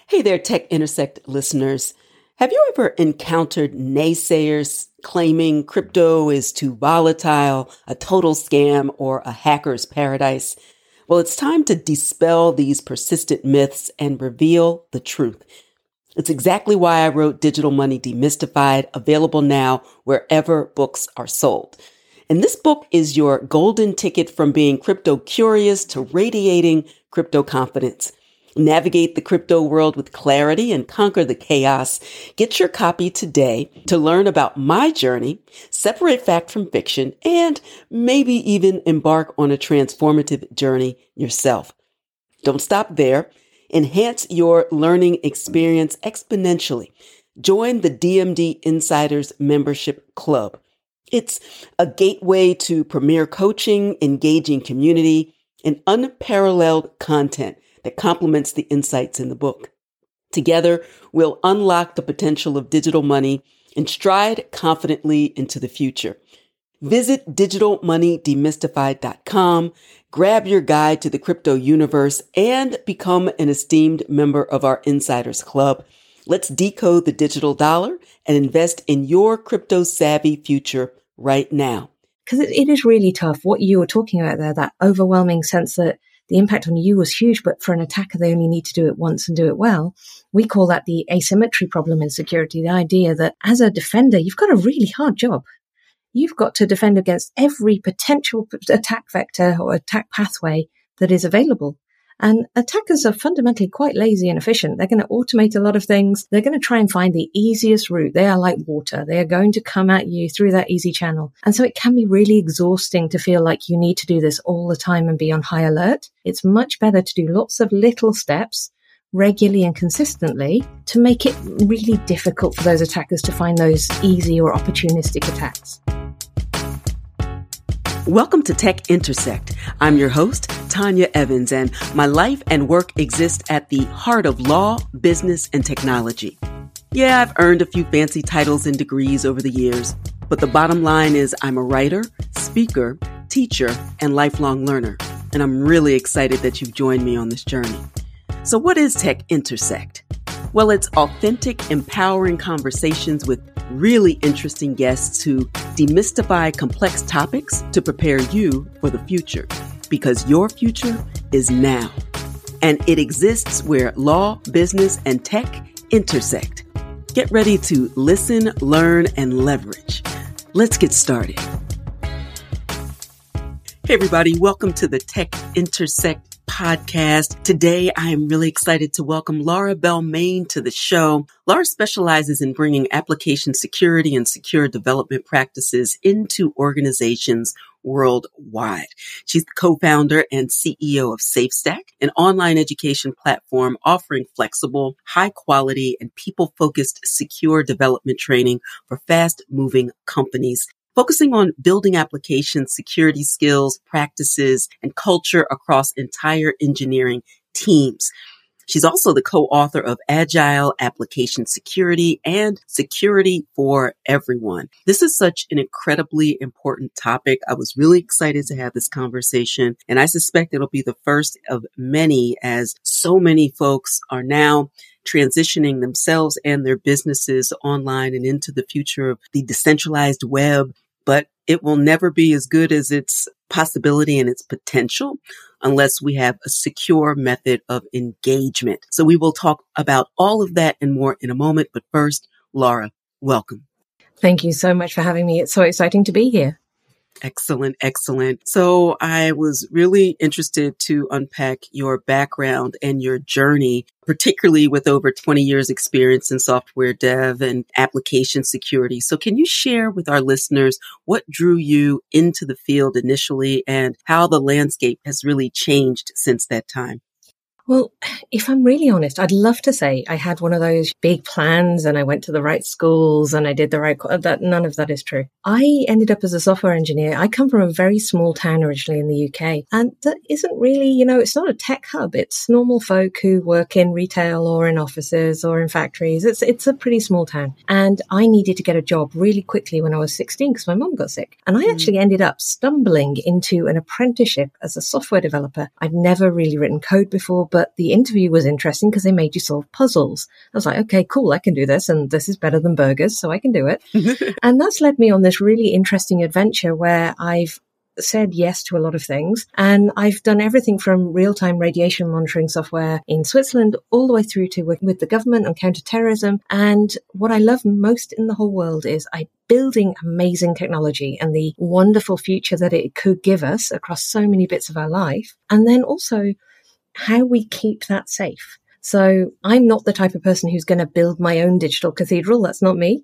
Hey there, Tech Intersect listeners. Have you ever encountered naysayers claiming crypto is too volatile, a total scam, or a hacker's paradise? Well, it's time to dispel these persistent myths and reveal the truth. It's exactly why I wrote Digital Money Demystified, available now wherever books are sold. And this book is your golden ticket from being crypto curious to radiating crypto confidence. Navigate the crypto world with clarity and conquer the chaos. Get your copy today to learn about my journey, separate fact from fiction, and maybe even embark on a transformative journey yourself. Don't stop there. Enhance your learning experience exponentially. Join the DMD Insiders Membership Club. It's a gateway to premier coaching, engaging community, and unparalleled content that complements the insights in the book. Together, we'll unlock the potential of digital money and stride confidently into the future. Visit digitalmoneydemystified.com, grab your guide to the crypto universe, and become an esteemed member of our Insiders Club. Let's decode the digital dollar and invest in your crypto-savvy future right now. Because it is really tough. What you were talking about there, that overwhelming sense that the impact on you was huge, but for an attacker, they only need to do it once and do it well. We call that the asymmetry problem in security, the idea that as a defender, you've got a really hard job. You've got to defend against every potential attack vector or attack pathway that is available. And attackers are fundamentally quite lazy and efficient. They're going to automate a lot of things. They're going to try and find the easiest route. They are like water. They are going to come at you through that easy channel. And so it can be really exhausting to feel like you need to do this all the time and be on high alert. It's much better to do lots of little steps regularly and consistently to make it really difficult for those attackers to find those easy or opportunistic attacks. Welcome to Tech Intersect. I'm your host, Tanya Evans, and my life and work exist at the heart of law, business, and technology. Yeah, I've earned a few fancy titles and degrees over the years, but the bottom line is I'm a writer, speaker, teacher, and lifelong learner, and I'm really excited that you've joined me on this journey. So what is Tech Intersect? Well, it's authentic, empowering conversations with really interesting guests who demystify complex topics to prepare you for the future, because your future is now. And it exists where law, business, and tech intersect. Get ready to listen, learn, and leverage. Let's get started. Hey, everybody. Welcome to the Tech Intersect podcast. Today, I am really excited to welcome Laura Belmayne to the show. Laura specializes in bringing application security and secure development practices into organizations worldwide. She's the co-founder and CEO of SafeStack, an online education platform offering flexible, high-quality, and people-focused secure development training for fast-moving companies, focusing on building application security skills, practices, and culture across entire engineering teams. She's also the co-author of Agile Application Security and Security for Everyone. This is such an incredibly important topic. I was really excited to have this conversation, and I suspect it'll be the first of many, as so many folks are now transitioning themselves and their businesses online and into the future of the decentralized web. But it will never be as good as its possibility and its potential unless we have a secure method of engagement. So we will talk about all of that and more in a moment. But first, Laura, welcome. Thank you so much for having me. It's so exciting to be here. Excellent, excellent. So I was really interested to unpack your background and your journey, particularly with over 20 years experience in software dev and application security. So can you share with our listeners what drew you into the field initially and how the landscape has really changed since that time? Well, if I'm really honest, I'd love to say I had one of those big plans and I went to the right schools and I did the right, none of that is true. I ended up as a software engineer. I come from a very small town originally in the UK, and that isn't really, it's not a tech hub. It's normal folk who work in retail or in offices or in factories. It's a pretty small town. And I needed to get a job really quickly when I was 16 because my mum got sick. And I actually ended up stumbling into an apprenticeship as a software developer. I'd never really written code before, but but the interview was interesting because they made you solve puzzles. I was like, okay, cool, I can do this. And this is better than burgers, so I can do it. And that's led me on this really interesting adventure where I've said yes to a lot of things. And I've done everything from real-time radiation monitoring software in Switzerland all the way through to working with the government on counterterrorism. And what I love most in the whole world is building amazing technology and the wonderful future that it could give us across so many bits of our life. And then also how we keep that safe. So I'm not the type of person who's going to build my own digital cathedral. That's not me.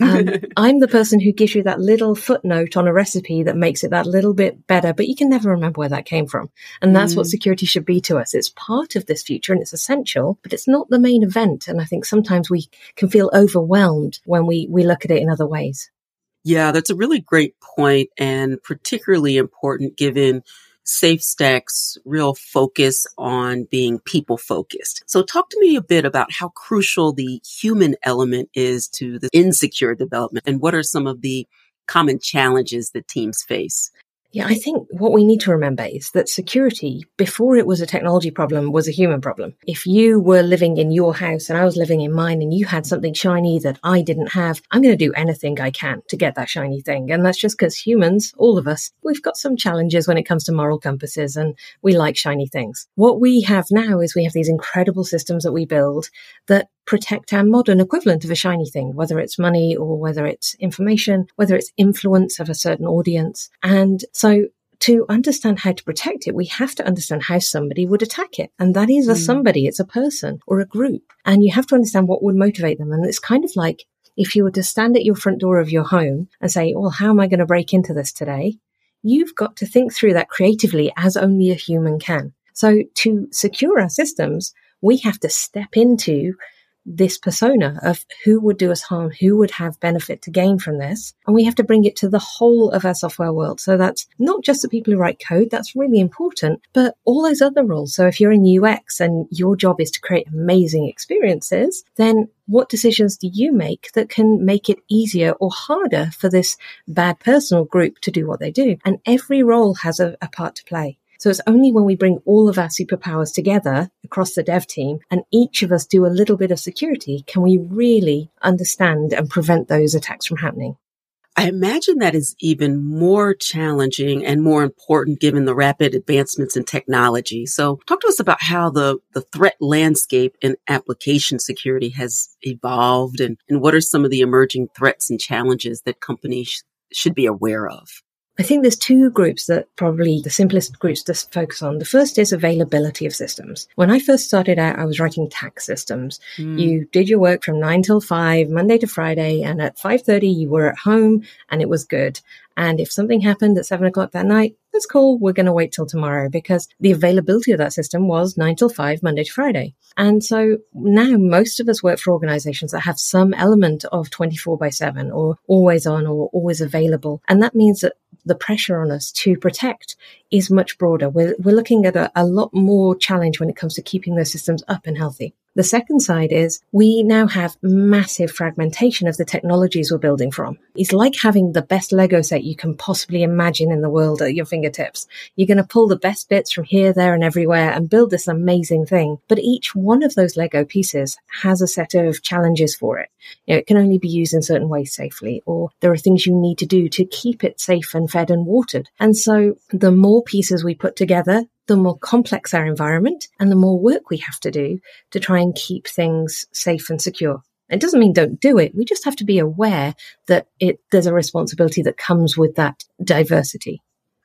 I'm the person who gives you that little footnote on a recipe that makes it that little bit better, but you can never remember where that came from. And that's what security should be to us. It's part of this future and it's essential, but it's not the main event. And I think sometimes we can feel overwhelmed when we look at it in other ways. Yeah, that's a really great point and particularly important given SafeStack's real focus on being people focused. So talk to me a bit about how crucial the human element is to the insecure development and what are some of the common challenges that teams face? Yeah, I think what we need to remember is that security, before it was a technology problem, was a human problem. If you were living in your house and I was living in mine and you had something shiny that I didn't have, I'm going to do anything I can to get that shiny thing. And that's just because humans, all of us, we've got some challenges when it comes to moral compasses and we like shiny things. What we have now is we have these incredible systems that we build that protect our modern equivalent of a shiny thing, whether it's money or whether it's information, whether it's influence of a certain audience. And so to understand how to protect it, we have to understand how somebody would attack it. And that is a somebody, it's a person or a group. And you have to understand what would motivate them. And it's kind of like if you were to stand at your front door of your home and say, well, how am I going to break into this today? You've got to think through that creatively as only a human can. So to secure our systems, we have to step into this persona of who would do us harm, who would have benefit to gain from this. And we have to bring it to the whole of our software world. So that's not just the people who write code, that's really important, but all those other roles. So if you're in UX and your job is to create amazing experiences, then what decisions do you make that can make it easier or harder for this bad personal group to do what they do? And every role has a part to play. So it's only when we bring all of our superpowers together across the dev team and each of us do a little bit of security, can we really understand and prevent those attacks from happening. I imagine that is even more challenging and more important given the rapid advancements in technology. So talk to us about how the threat landscape in application security has evolved and what are some of the emerging threats and challenges that companies should be aware of? I think there's two groups that probably the simplest groups to focus on. The first is availability of systems. When I first started out, I was writing tax systems. You did your work from 9 till 5, Monday to Friday, and at 5:30 you were at home and it was good. And if something happened at 7 o'clock that night, that's cool. We're going to wait till tomorrow because the availability of that system was 9 till 5, Monday to Friday. And so now most of us work for organizations that have some element of 24/7 or always on or always available. And that means that the pressure on us to protect is much broader. We're looking at a lot more challenge when it comes to keeping those systems up and healthy. The second side is we now have massive fragmentation of the technologies we're building from. It's like having the best Lego set you can possibly imagine in the world at your fingertips. You're going to pull the best bits from here, there, and everywhere and build this amazing thing. But each one of those Lego pieces has a set of challenges for it. It can only be used in certain ways safely, or there are things you need to do to keep it safe and fed and watered. And so the more pieces we put together, the more complex our environment and the more work we have to do to try and keep things safe and secure. It doesn't mean don't do it. We just have to be aware that there's a responsibility that comes with that diversity.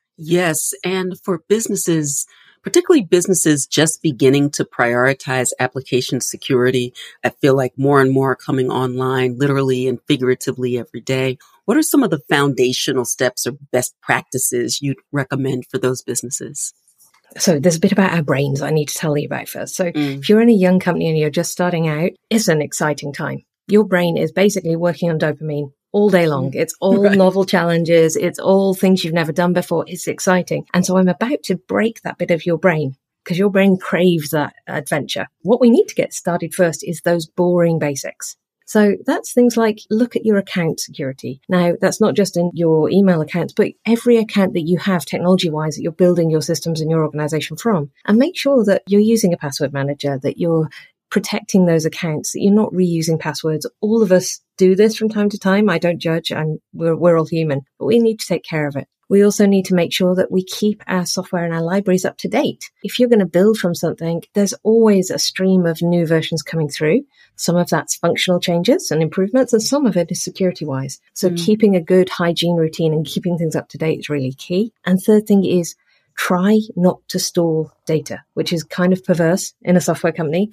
Yes. And for businesses, particularly businesses just beginning to prioritize application security, I feel like more and more are coming online, literally and figuratively every day. What are some of the foundational steps or best practices you'd recommend for those businesses? So there's a bit about our brains I need to tell you about first. So if you're in a young company and you're just starting out, it's an exciting time. Your brain is basically working on dopamine all day long. It's all novel challenges. It's all things you've never done before. It's exciting. And so I'm about to break that bit of your brain because your brain craves that adventure. What we need to get started first is those boring basics. So that's things like look at your account security. Now, that's not just in your email accounts, but every account that you have technology-wise that you're building your systems in your organization from. And make sure that you're using a password manager, that you're protecting those accounts, that you're not reusing passwords. All of us do this from time to time. I don't judge, and we're all human, but we need to take care of it. We also need to make sure that we keep our software and our libraries up to date. If you're going to build from something, there's always a stream of new versions coming through. Some of that's functional changes and improvements, and some of it is security-wise. So keeping a good hygiene routine and keeping things up to date is really key. And third thing is try not to store data, which is kind of perverse in a software company.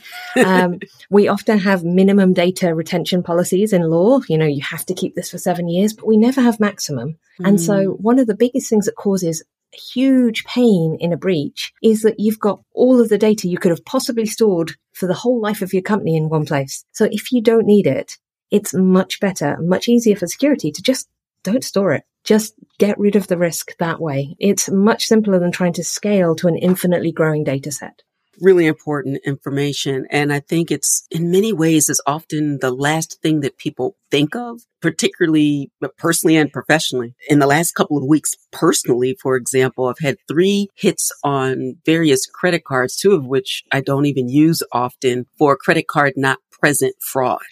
We often have minimum data retention policies in law. You know, you have to keep this for 7 years, but we never have maximum. And so one of the biggest things that causes huge pain in a breach is that you've got all of the data you could have possibly stored for the whole life of your company in one place. So if you don't need it, it's much better, much easier for security to just don't store it. Just get rid of the risk that way. It's much simpler than trying to scale to an infinitely growing data set. Really important information. And I think it's in many ways is often the last thing that people think of, particularly personally and professionally. In the last couple of weeks, personally, for example, I've had 3 hits on various credit cards, 2 of which I don't even use often, for credit card not present fraud.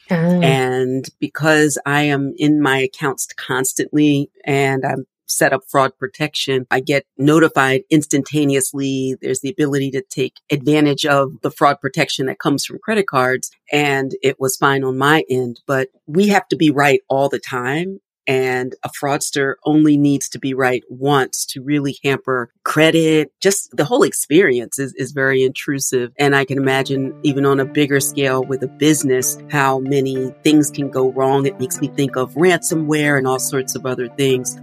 And because I am in my accounts constantly and I'm set up fraud protection, I get notified instantaneously. There's the ability to take advantage of the fraud protection that comes from credit cards. And it was fine on my end, but we have to be right all the time. And a fraudster only needs to be right once to really hamper credit. Just the whole experience is very intrusive. And I can imagine even on a bigger scale with a business, how many things can go wrong. It makes me think of ransomware and all sorts of other things.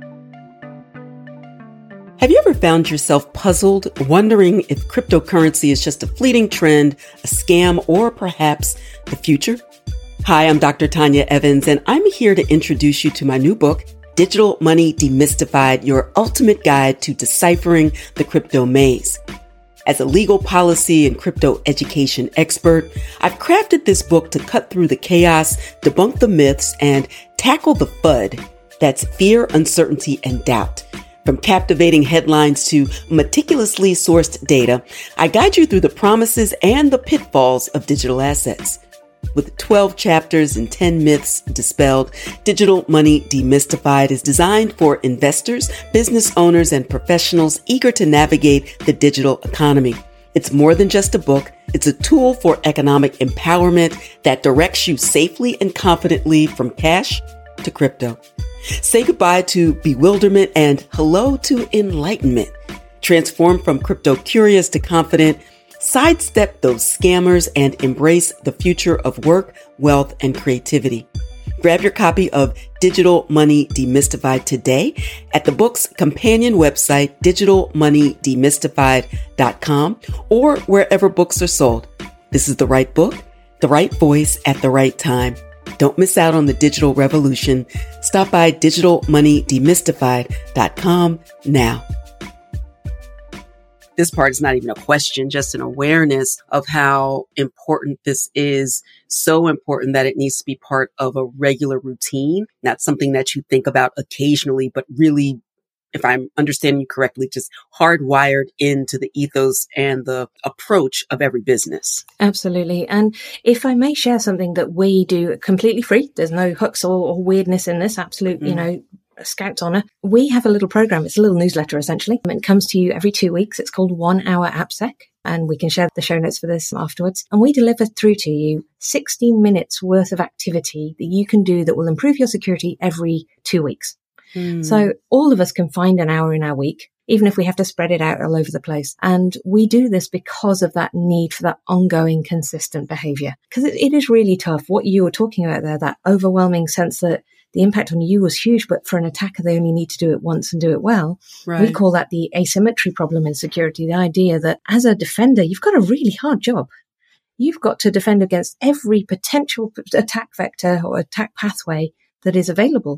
Have you ever found yourself puzzled, wondering if cryptocurrency is just a fleeting trend, a scam, or perhaps the future? Hi, I'm Dr. Tanya Evans, and I'm here to introduce you to my new book, Digital Money Demystified, Your Ultimate Guide to Deciphering the Crypto Maze. As a legal policy and crypto education expert, I've crafted this book to cut through the chaos, debunk the myths, and tackle the FUD. That's fear, uncertainty, and doubt. From captivating headlines to meticulously sourced data, I guide you through the promises and the pitfalls of digital assets. With 12 chapters and 10 myths dispelled, Digital Money Demystified is designed for investors, business owners, and professionals eager to navigate the digital economy. It's more than just a book. It's a tool for economic empowerment that directs you safely and confidently from cash to crypto. Say goodbye to bewilderment and hello to enlightenment. Transform from crypto curious to confident. Sidestep those scammers and embrace the future of work, wealth, and creativity. Grab your copy of Digital Money Demystified today at the book's companion website, digitalmoneydemystified.com, or wherever books are sold. This is the right book, the right voice at the right time. Don't miss out on the digital revolution. Stop by digitalmoneydemystified.com now. This part is not even a question, just an awareness of how important this is. So important that it needs to be part of a regular routine, not something that you think about occasionally, but really, if I'm understanding you correctly, just hardwired into the ethos and the approach of every business. Absolutely. And if I may share something that we do completely free, there's no hooks or weirdness in this, absolute, Scout's honor. We have a little program. It's a little newsletter, essentially. It comes to you every 2 weeks. It's called 1 Hour AppSec. And we can share the show notes for this afterwards. And we deliver through to you 16 minutes worth of activity that you can do that will improve your security every 2 weeks. So all of us can find an hour in our week, even if we have to spread it out all over the place. And we do this because of that need for that ongoing, consistent behavior. Because it is really tough. What you were talking about there, that overwhelming sense that the impact on you was huge, but for an attacker, they only need to do it once and do it well. Right. We call that the asymmetry problem in security, the idea that as a defender, you've got a really hard job. You've got to defend against every potential attack vector or attack pathway that is available.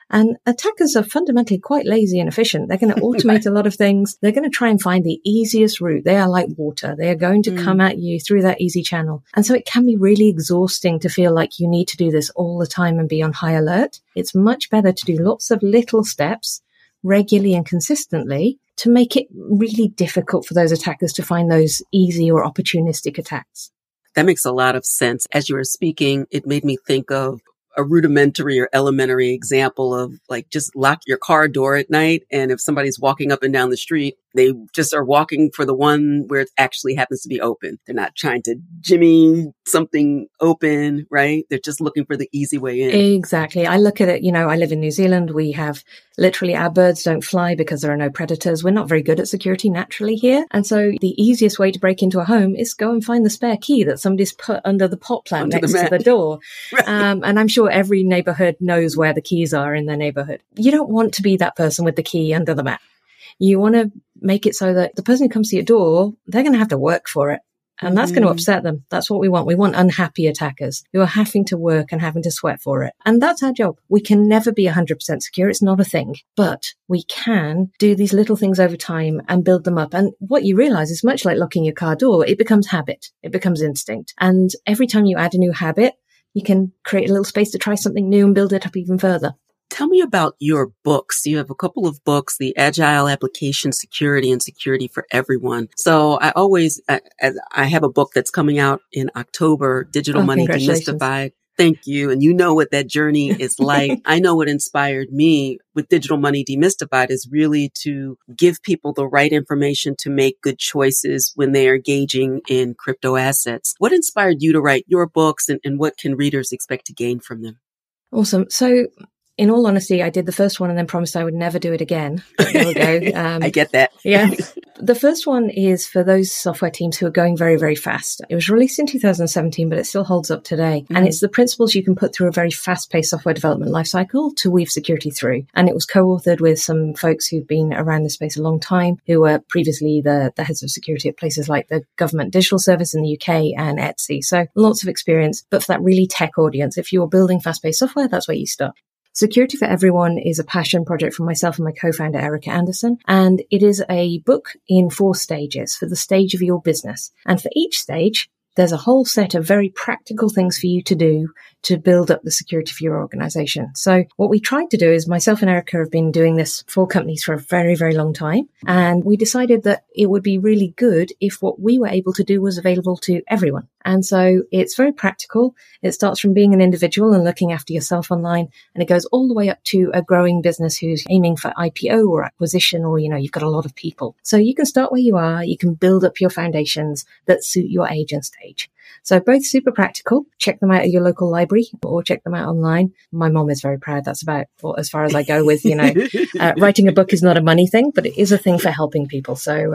And attackers are fundamentally quite lazy and efficient. They're going to automate a lot of things. They're going to try and find the easiest route. They are like water. They are going to come at you through that easy channel. And so it can be really exhausting to feel like you need to do this all the time and be on high alert. It's much better to do lots of little steps regularly and consistently to make it really difficult for those attackers to find those easy or opportunistic attacks. That makes a lot of sense. As you were speaking, it made me think of a rudimentary or elementary example of like just lock your car door at night. And if somebody's walking up and down the street, they just are walking for the one where it actually happens to be open. They're not trying to jimmy something open, right? They're just looking for the easy way in. Exactly. I look at it, I live in New Zealand. We have literally our birds don't fly because there are no predators. We're not very good at security naturally here. And so the easiest way to break into a home is go and find the spare key that somebody's put under the pot plant next to the door. Right. And I'm sure every neighborhood knows where the keys are in their neighborhood. You don't want to be that person with the key under the mat. You want to make it so that the person who comes to your door, they're going to have to work for it. And that's going to upset them. That's what we want. We want unhappy attackers who are having to work and having to sweat for it. And that's our job. We can never be 100% secure. It's not a thing. But we can do these little things over time and build them up. And what you realize is much like locking your car door, it becomes habit. It becomes instinct. And every time you add a new habit, you can create a little space to try something new and build it up even further. Tell me about your books. You have a couple of books, The Agile Application Security and Security for Everyone. So I have a book that's coming out in October, Digital Money Demystified. Thank you. And you know what that journey is like. I know what inspired me with Digital Money Demystified is really to give people the right information to make good choices when they are engaging in crypto assets. What inspired you to write your books and what can readers expect to gain from them? Awesome. So in all honesty, I did the first one and then promised I would never do it again. There we go. I get that. Yeah. The first one is for those software teams who are going very, very fast. It was released in 2017, but it still holds up today. Mm-hmm. And it's the principles you can put through a very fast-paced software development lifecycle to weave security through. And it was co-authored with some folks who've been around the space a long time, who were previously the heads of security at places like the Government Digital Service in the UK and Etsy. So lots of experience. But for that really tech audience, if you're building fast-paced software, that's where you start. Security for Everyone is a passion project from myself and my co-founder, Erica Anderson. And it is a book in 4 stages for the stage of your business. And for each stage, there's a whole set of very practical things for you to do to build up the security for your organization. So what we tried to do is myself and Erica have been doing this for companies for a very, very long time. And we decided that it would be really good if what we were able to do was available to everyone. And so it's very practical. It starts from being an individual and looking after yourself online. And it goes all the way up to a growing business who's aiming for IPO or acquisition, or, you've got a lot of people. So you can start where you are. You can build up your foundations that suit your age and stage. So both super practical. Check them out at your local library or check them out online. My mom is very proud. That's about as far as I go with, writing a book is not a money thing, but it is a thing for helping people. So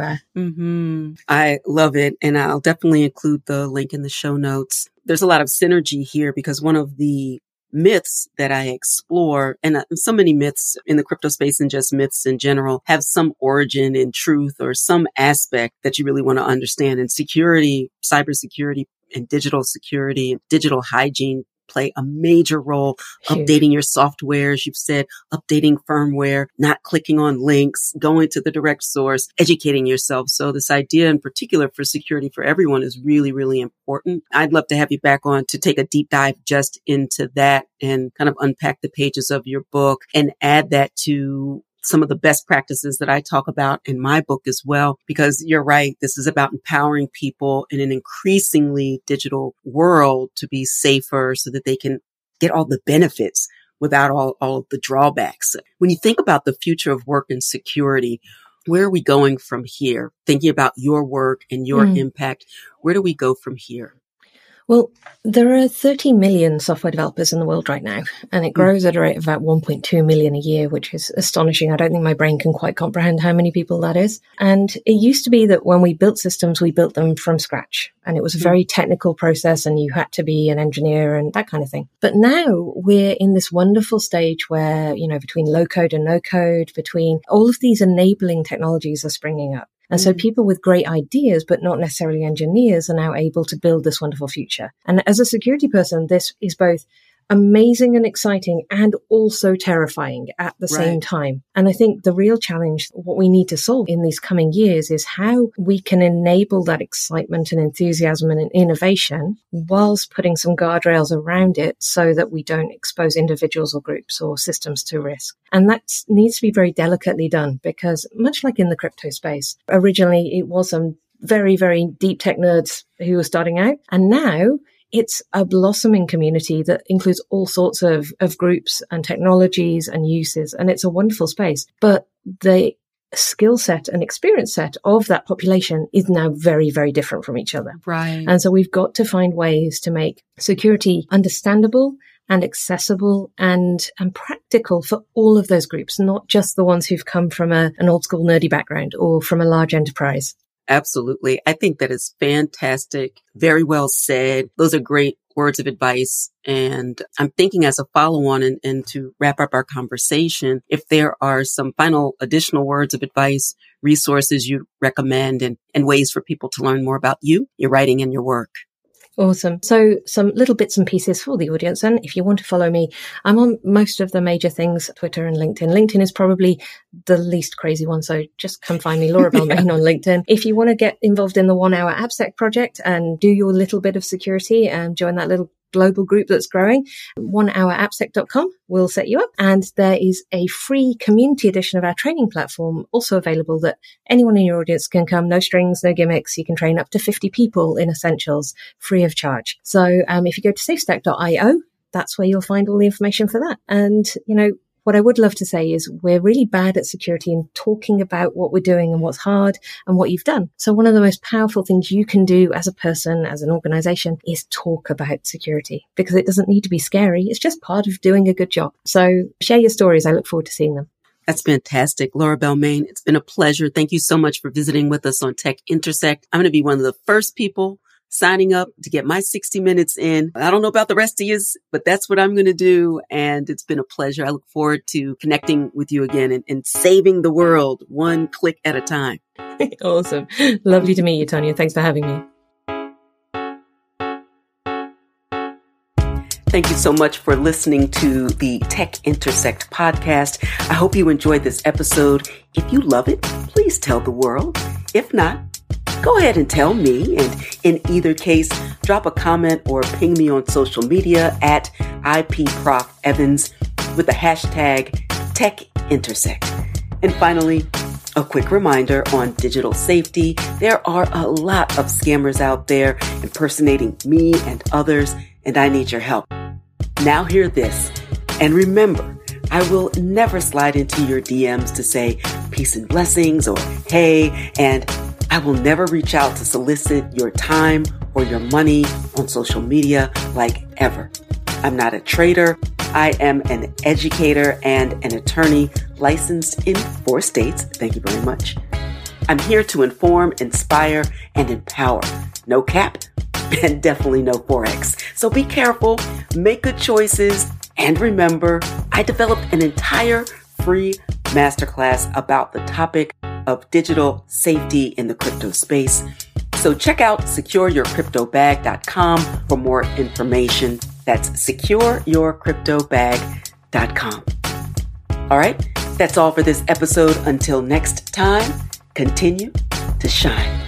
I love it. And I'll definitely include the link in the show notes. There's a lot of synergy here because one of the myths that I explore, and so many myths in the crypto space and just myths in general, have some origin in truth or some aspect that you really want to understand. And security, cybersecurity, and digital security and digital hygiene play a major role. Updating your software, as you've said, updating firmware, not clicking on links, going to the direct source, educating yourself. So this idea in particular for security for everyone is really, really important. I'd love to have you back on to take a deep dive just into that and kind of unpack the pages of your book and add that to some of the best practices that I talk about in my book as well, because you're right. This is about empowering people in an increasingly digital world to be safer so that they can get all the benefits without all of the drawbacks. When you think about the future of work and security, where are we going from here? Thinking about your work and your impact, where do we go from here? Well, there are 30 million software developers in the world right now, and it grows at a rate of about 1.2 million a year, which is astonishing. I don't think my brain can quite comprehend how many people that is. And it used to be that when we built systems, we built them from scratch, and it was a very technical process, and you had to be an engineer and that kind of thing. But now we're in this wonderful stage where, between low code and no code, between all of these enabling technologies are springing up. And so people with great ideas, but not necessarily engineers, are now able to build this wonderful future. And as a security person, this is both amazing and exciting and also terrifying at the same time. And I think the real challenge, what we need to solve in these coming years, is how we can enable that excitement and enthusiasm and innovation whilst putting some guardrails around it so that we don't expose individuals or groups or systems to risk. And that needs to be very delicately done, because much like in the crypto space, originally it was some very, very deep tech nerds who were starting out. And now it's a blossoming community that includes all sorts of groups and technologies and uses. And it's a wonderful space. But the skill set and experience set of that population is now very, very different from each other. Right. And so we've got to find ways to make security understandable and accessible and practical for all of those groups, not just the ones who've come from an old school nerdy background or from a large enterprise. Absolutely. I think that is fantastic. Very well said. Those are great words of advice. And I'm thinking as a follow-on and to wrap up our conversation, if there are some final additional words of advice, resources you recommend, and ways for people to learn more about you, your writing, and your work. Awesome. So some little bits and pieces for the audience. And if you want to follow me, I'm on most of the major things, Twitter and LinkedIn. LinkedIn is probably the least crazy one. So just come find me, Laura Bell Main on LinkedIn. If you want to get involved in the 1 Hour AppSec project and do your little bit of security and join that little global group that's growing, 1hourappsec.com will set you up. And there is a free community edition of our training platform also available that anyone in your audience can come, no strings, no gimmicks. You can train up to 50 people in essentials free of charge. So if you go to safestack.io, that's where you'll find all the information for that. And, what I would love to say is we're really bad at security and talking about what we're doing and what's hard and what you've done. So one of the most powerful things you can do as a person, as an organization, is talk about security, because it doesn't need to be scary. It's just part of doing a good job. So share your stories. I look forward to seeing them. That's fantastic. Laura Bell Main, it's been a pleasure. Thank you so much for visiting with us on Tech Intersect. I'm going to be one of the first people signing up to get my 60 minutes in. I don't know about the rest of you, but that's what I'm going to do. And it's been a pleasure. I look forward to connecting with you again and saving the world one click at a time. Awesome. Lovely to meet you, Tanya. Thanks for having me. Thank you so much for listening to the Tech Intersect podcast. I hope you enjoyed this episode. If you love it, please tell the world. If not, go ahead and tell me. And in either case, drop a comment or ping me on social media at IPProfEvans with the hashtag TechIntersect. And finally, a quick reminder on digital safety. There are a lot of scammers out there impersonating me and others, and I need your help. Now hear this, and remember, I will never slide into your DMs to say peace and blessings or hey, and I will never reach out to solicit your time or your money on social media, like ever. I'm not a trader. I am an educator and an attorney licensed in 4 states. Thank you very much. I'm here to inform, inspire, and empower. No cap and definitely no Forex. So be careful, make good choices, and remember, I developed an entire free masterclass about the topic of digital safety in the crypto space. So check out secureyourcryptobag.com for more information. That's secureyourcryptobag.com. All right, that's all for this episode. Until next time, continue to shine.